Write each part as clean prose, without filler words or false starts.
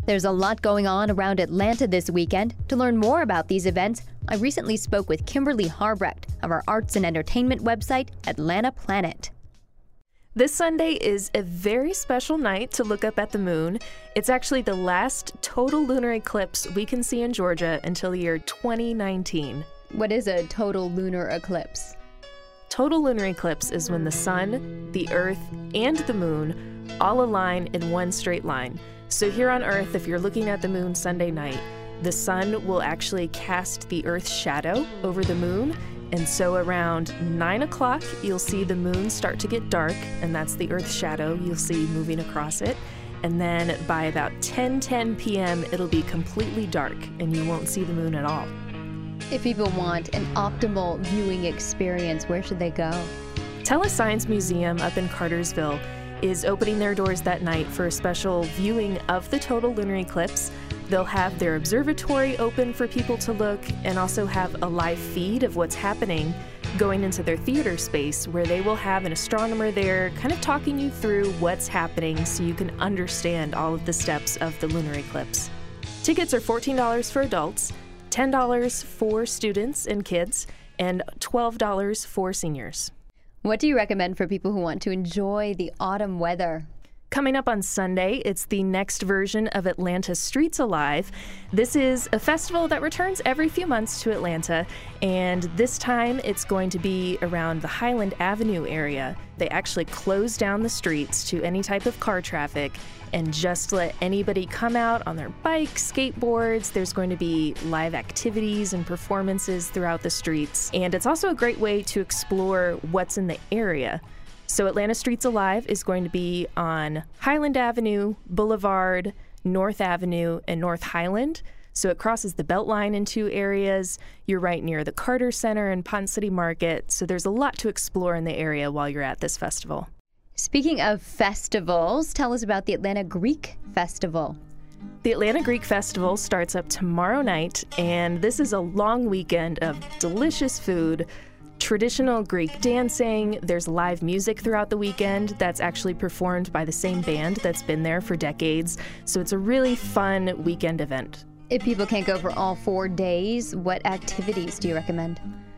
There's a lot going on around Atlanta this weekend. To learn more about these events, I recently spoke with Kimberly Harbrecht of our arts and entertainment website, Atlanta Planet. This Sunday is a very special night to look up at the moon. It's actually the last total lunar eclipse we can see in Georgia until the year 2019. What is a total lunar eclipse? Total lunar eclipse is when the sun, the earth, and the moon all align in one straight line. So here on Earth, if you're looking at the moon Sunday night, the sun will actually cast the Earth's shadow over the moon. And so around 9 o'clock, you'll see the moon start to get dark, and that's the Earth's shadow you'll see moving across it. And then by about 10:10 p.m., it'll be completely dark, and you won't see the moon at all. If people want an optimal viewing experience, where should they go? Telescience Museum up in Cartersville is opening their doors that night for a special viewing of the total lunar eclipse. They'll have their observatory open for people to look and also have a live feed of what's happening going into their theater space, where they will have an astronomer there kind of talking you through what's happening so you can understand all of the steps of the lunar eclipse. Tickets are $14 for adults, $10 for students and kids, and $12 for seniors. What do you recommend for people who want to enjoy the autumn weather? Coming up on Sunday, it's the next version of Atlanta Streets Alive. This is a festival that returns every few months to Atlanta, and this time it's going to be around the Highland Avenue area. They actually close down the streets to any type of car traffic and just let anybody come out on their bikes, skateboards. There's going to be live activities and performances throughout the streets, and it's also a great way to explore what's in the area. So Atlanta Streets Alive is going to be on Highland Avenue, Boulevard, North Avenue, and North Highland. So it crosses the Beltline in two areas. You're right near the Carter Center and Ponce City Market. So there's a lot to explore in the area while you're at this festival. Speaking of festivals, tell us about the Atlanta Greek Festival. The Atlanta Greek Festival starts up tomorrow night, and this is a long weekend of delicious food, traditional Greek dancing. There's live music throughout the weekend that's actually performed by the same band that's been there for decades. So it's a really fun weekend event. If people can't go for all 4 days, what activities do you recommend?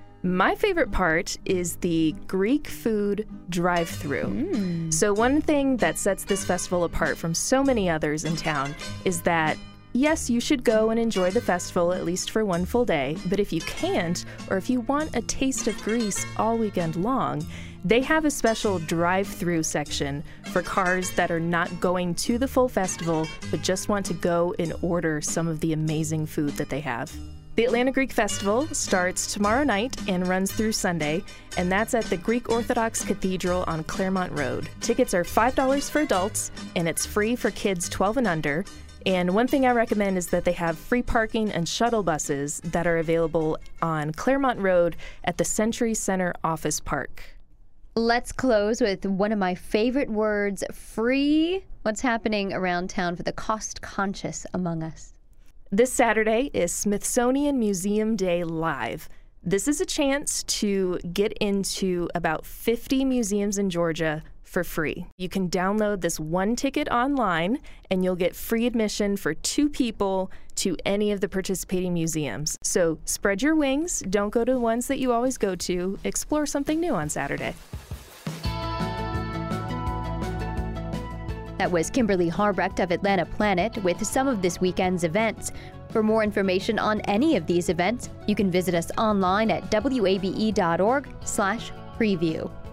My favorite part is the Greek food drive-thru. So one thing that sets this festival apart from so many others in town is that yes, you should go and enjoy the festival at least for one full day, but if you can't, or if you want a taste of Greece all weekend long, they have a special drive-through section for cars that are not going to the full festival, but just want to go and order some of the amazing food that they have. The Atlanta Greek Festival starts tomorrow night and runs through Sunday, and that's at the Greek Orthodox Cathedral on Claremont Road. Tickets are $5 for adults, and it's free for kids 12 and under. And one thing I recommend is that they have free parking and shuttle buses that are available on Claremont Road at the Century Center Office Park. Let's close with one of my favorite words, free. What's happening around town for the cost-conscious among us? This Saturday is Smithsonian Museum Day Live. This is a chance to get into about 50 museums in Georgia for free. You can download this one ticket online, and you'll get free admission for 2 people to any of the participating museums. So spread your wings, don't go to the ones that you always go to, explore something new on Saturday. That was Kimberly Harbrecht of Atlanta Planet with some of this weekend's events. For more information on any of these events, you can visit us online at wabe.org/preview.